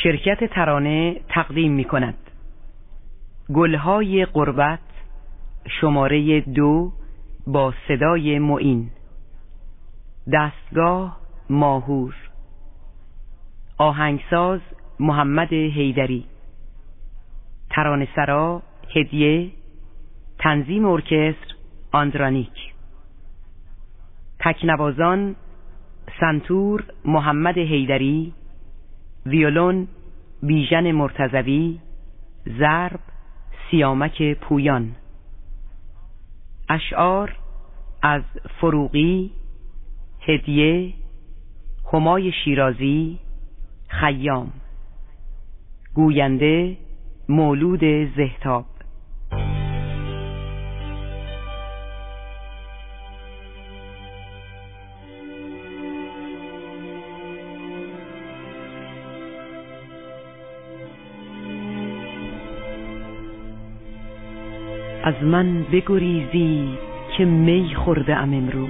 شرکت ترانه تقدیم می کند گلهای غربت شماره 2 با صدای معین. دستگاه ماهور. آهنگساز محمد حیدری. ترانه‌سرا هدیه. تنظیم ارکستر آندرانیک. تکنوازان سنتور محمد حیدری، ویولون بیژن مرتضوی، ضرب سیامک پویان. اشعار از فروغی، هدیه، همای شیرازی، خیام. گوینده مولود زهتاب. از من بگریزی که می خورده ام امروز،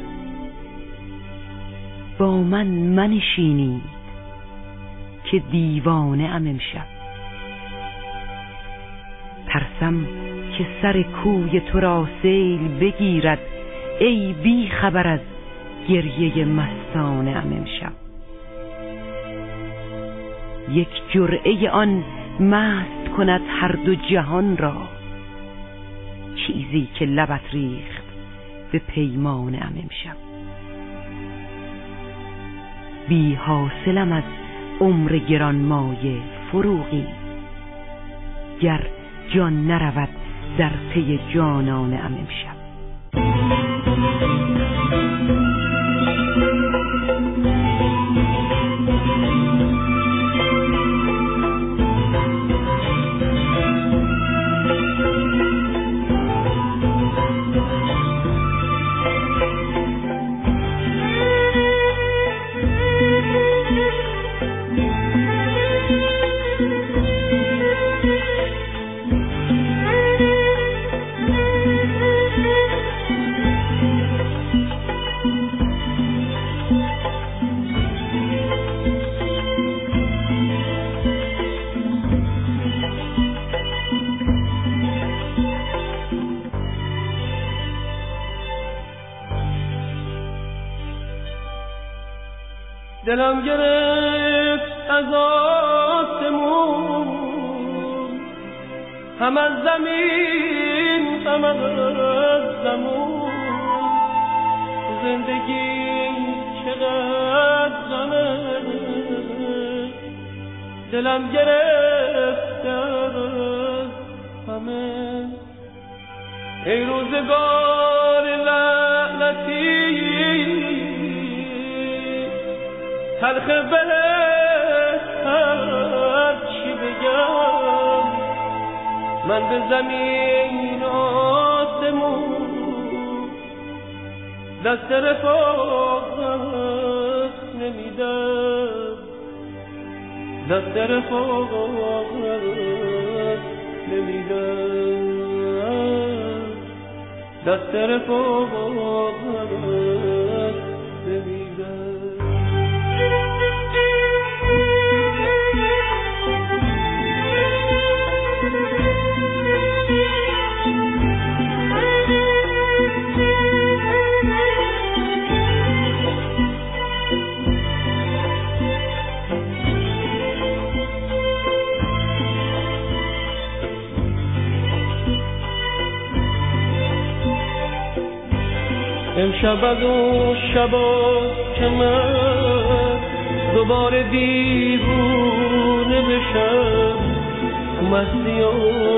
با من منشینید که دیوانه ام امشب. ترسم که سر کوی تو را سیل بگیرد، ای بی خبر از گریه مستانه ام امشب. یک جرعه آن مست کند هر دو جهان را، چیزی که لبت ریخت به پیمانه ام امشب. بی حاصلم از عمر گرانمایه فروغی، گر جان نرود در پی جانانه ام امشب. دلم گرفت از آسمون، هم از زمین هم از زمون. زندگی چقدر غمه، دلم گرفت از همه. ای روزگار لعنتی، تلخ بهت هر چی بگم، من به زمین آسمون دست رفاقت نمیدم، دست رفاقت نمیدم، دست رفاقت نمیدم. امشب از اون شبا که من دوباره دیوونه بشم، مستی و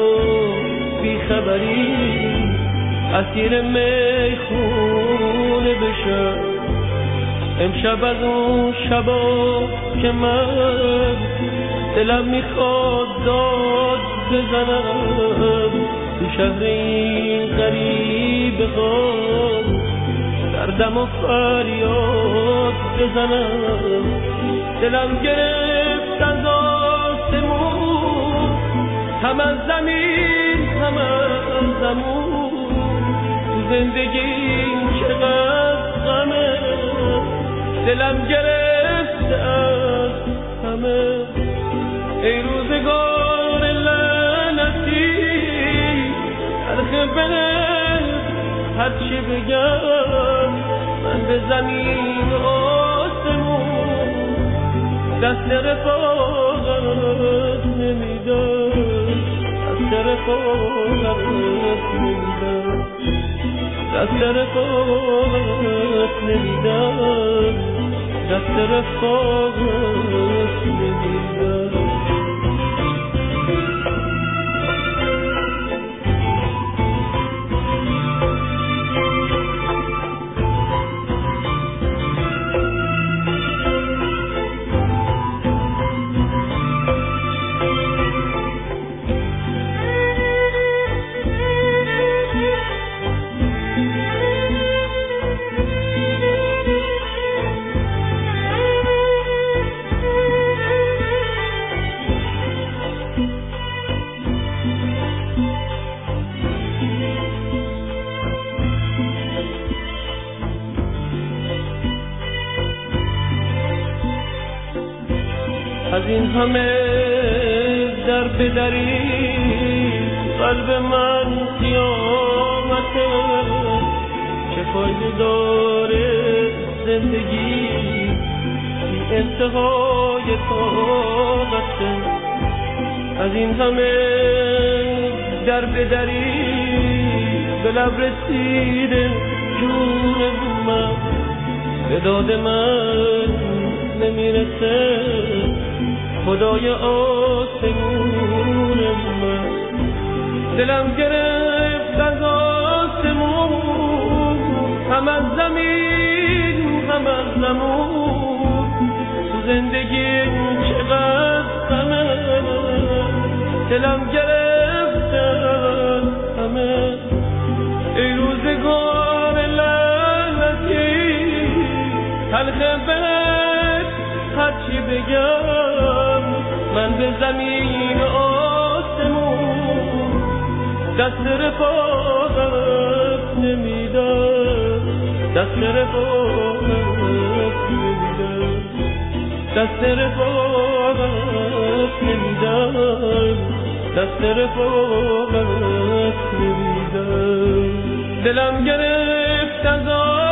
بیخبری اسیر میخونه بشم. امشب از اون شبا که من دلم میخواد داد بزنم، تو شهر این غریب غام دردم و فریاد بزنم. دلم گرفت از آسمون، هم از زمین هم از زمون. تو زندگیم چقدر غمه، دلم گرفت از همه. ای روزگار لعنتی تلخ بله هرچی بگم من به زمین و آسمون دست رفاقت نمیدم دست رفاقت نمیدم دست رفاقت نمیدم دست رفاقت نمیدم از این همه در بدری قلب من قیامته چه فایده داره زندگی بی انتهای طاقته از این همه در بدری به لب رسیده جون من به داد من نمیرسه خدای آسمون من دلم گرفت از آسمون هم از زمین هم از زمون تو زندگی چقدر غمه دلم گرفت از همه ای روزگار لعنتی تلخ بهت هرچی بگم من به زمین آسمون دست رفاقت نمیدم دست رفاقت نمیدم دست رفاقت نمیدم دست رفاقت نمیدم دلم گرفت از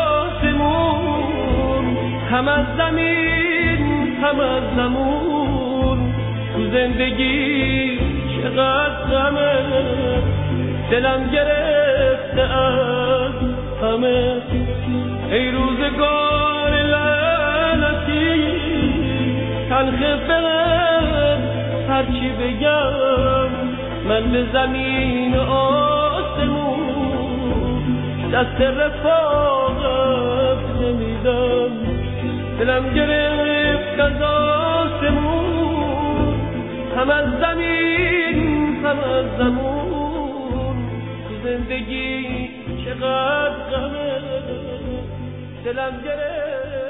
آسمون هم از زمین هم از زمون تو زندگی چقدر غمه دلم گرفته از همه ای روزگار لعنتی تلخ بهت هرچی بگم من به زمین آسمون دست رفاقت نمیدم دلم گرفت از آسمون هم از زمین هم از زمون تو زندگی چقدر غمه دلم گرفت